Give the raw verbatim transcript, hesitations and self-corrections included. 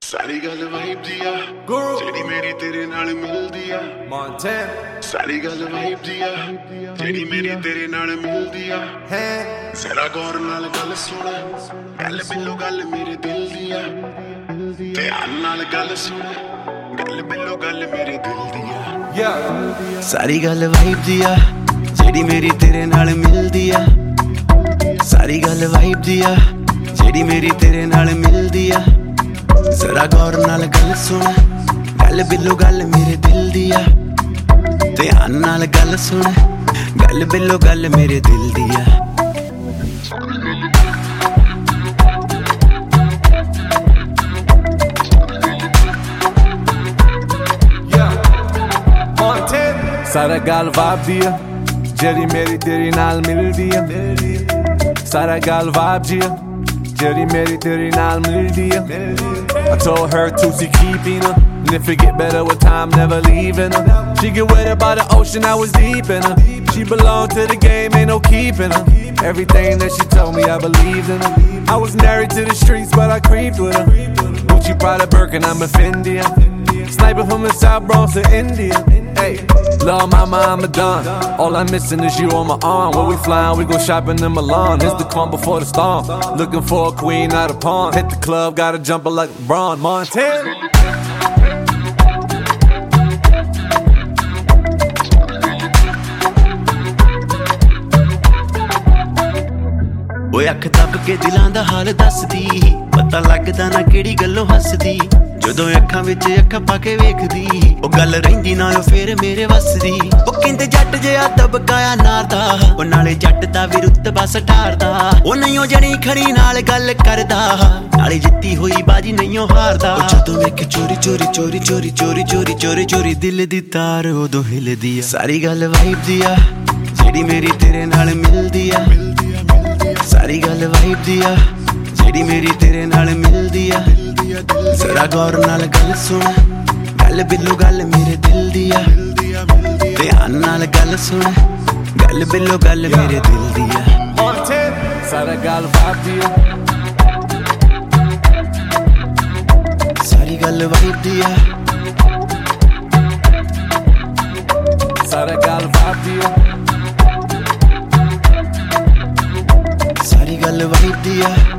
ਸਾਰੀ ਗੱਲ ਵਾਈਬ ਦੀ ਆ ਜਿਹੜੀ ਮੇਰੀ ਤੇਰੇ ਨਾਲ ਮਿਲਦੀ ਆ Montana ਸਾਰੀ ਗੱਲ ਵਾਈਬ ਦੀ ਆ ਜਿਹੜੀ ਮੇਰੀ ਤੇਰੇ ਨਾਲ ਮਿਲਦੀ ਆ ਜ਼ਰਾ ਗੌਰ ਨਾਲ ਗੱਲ ਸੁਣ ਗੱਲ ਬਿੱਲੋ ਗੱਲ ਮੇਰੇ ਦਿਲ ਦੀ ਆ ਧਿਆਨ ਨਾਲ ਗੱਲ ਸੁਣ ਗੱਲ ਬਿੱਲੋ ਗੱਲ ਮੇਰੇ ਦਿਲ ਦੀ ਆ yeah ਸਾਰੀ ਗੱਲ ਵਾਈਬ ਦੀ ਆ ਜਿਹੜੀ ਮੇਰੀ ਤੇਰੇ ਨਾਲ ਮਿਲਦੀ ਆ ਸਾਰੀ ਗੱਲ ਵਾਈਬ ਦੀ ਆ ਜਿਹੜੀ ਮੇਰੀ ਤੇਰੇ ਨਾਲ ਮਿਲਦੀ ਆ ਜ਼ਰਾ ਗੌਰ ਨਾਲ ਗੱਲ ਸੁਣ ਗੱਲ ਬਿੱਲੋ ਗੱਲ ਮੇਰੇ ਦਿਲ ਦੀ ਆ ਧਿਆਨ ਨਾਲ ਗੱਲ ਸੁਣ ਗੱਲ ਬਿੱਲੋ ਗੱਲ ਮੇਰੇ ਦਿਲ ਦੀ ਆ ਸਾਰਾ ਗੱਲ ਵਾਈਬ ਦੀ ਆ ਜਿਹੜੀ ਮੇਰੀ ਤੇਰੇ ਨਾਲ ਮਿਲਦੀ ਆ ਸਾਰਾ ਗੱਲ ਵਾਈਬ ਦੀ ਆ ਜਿਹੜੀ ਮੇਰੀ ਤੇਰੇ ਨਾਲ ਮਿਲਦੀ ਆ I told her to see keeping her and if it get better with time, never leaving her. She get wetter by the ocean, I was deep in her. She belonged to the game, ain't no keeping her. Everything that she told me, I believed in her. I was married to the streets, but I creeped with her. Gucci, Prada, Birkin, I'm a Fendi. Sniper from the South Bronx to India. Hey, love mama, I'm a don. All I'm missing is you on my arm. Where we flying, we go shopping in Milan. It's the calm before the storm. Looking for a queen, not a pawn. Hit the club, gotta jump her like LeBron. Montana. ਓਏ ਅੱਖ ਤੱਕ ਕੇ ਦਿਲਾਂ ਦਾ ਹਾਲ ਦੱਸਦੀ ਪਤਾ ਲੱਗਦਾ ਨਾ ਕਿਹੜੀ ਗੱਲੋਂ ਹੱਸਦੀ ਜਦੋਂ ਅੱਖਾਂ ਵਿੱਚ ਅੱਖਾਂ ਪਾ ਕੇ ਵੇਖਦੀ ਉਹ ਗੱਲ ਰਹਿੰਦੀ ਨਾਲੋਂ ਫੇਰ ਮੇਰੇ ਵੱਸਦੀ ਉਹ ਕਹਿੰਦੇ ਜੱਟ ਜਿਹਾ ਦਬਕਾਇਆ ਨਾਰਦਾ ਉਹ ਨਾਲੇ ਜੱਟ ਦਾ ਵੀ ਰੁਤਬਾ ਸਟਾਰਦਾ ਉਹ ਨਹੀਂ ਉਹ ਜਣੀ ਖੜੀ ਨਾਲ ਗੱਲ ਕਰਦਾ ਨਾਲੇ ਜਿੱਤੀ ਹੋਈ ਬਾਜੀ ਨਹੀਂ ਉਹ ਹਾਰਦਾ ਉਹ ਜਦੋਂ ਵੇਖ ਚੋਰੀ ਚੋਰੀ ਚੋਰੀ ਚੋਰੀ ਚੋਰੀ ਚੋਰੀ ਚੋਰੀ ਚੋਰੀ ਦਿਲ ਦੀ ਤਾਰ ਉਦੋਂ ਹਿੱਲਦੀ ਆ ਸਾਰੀ ਗੱਲ ਵਾਈਬ ਦੀ ਆ ਜਿਹੜੀ ਮੇਰੀ ਤੇਰੇ ਨਾਲ ਮਿਲਦੀ ਆ ਸਾਰੀ ਗੱਲ ਵਾਈਬ ਦੀ ਆ ਜਿਹੜੀ ਮੇਰੀ ਤੇਰੇ ਨਾਲ ਮਿਲਦੀ ਆ ਜ਼ਰਾ ਗੌਰ ਨਾਲ ਗੱਲ ਸੁਣ ਗੱਲ ਬਿੱਲੋ ਗੱਲ ਮੇਰੇ ਦਿਲ ਦੀ ਆ ਧਿਆਨ ਨਾਲ ਗੱਲ ਸੁਣ ਗੱਲ ਬਿੱਲੋ ਗੱਲ ਮੇਰੇ ਦਿਲ ਦੀ ਆ ਸਾਰਾ ਗੱਲ ਵਾਈਬ ਦੀ ਆ ਸਾਰੀ ਗੱਲ ਵਾਈਬ ਦੀ ਆ ਸਾਰਾ ਗੱਲ ਵਾਈਬ ਦੀ ਆ ਸਾਰੀ ਗੱਲ ਵਾਈਬ ਦੀ ਆ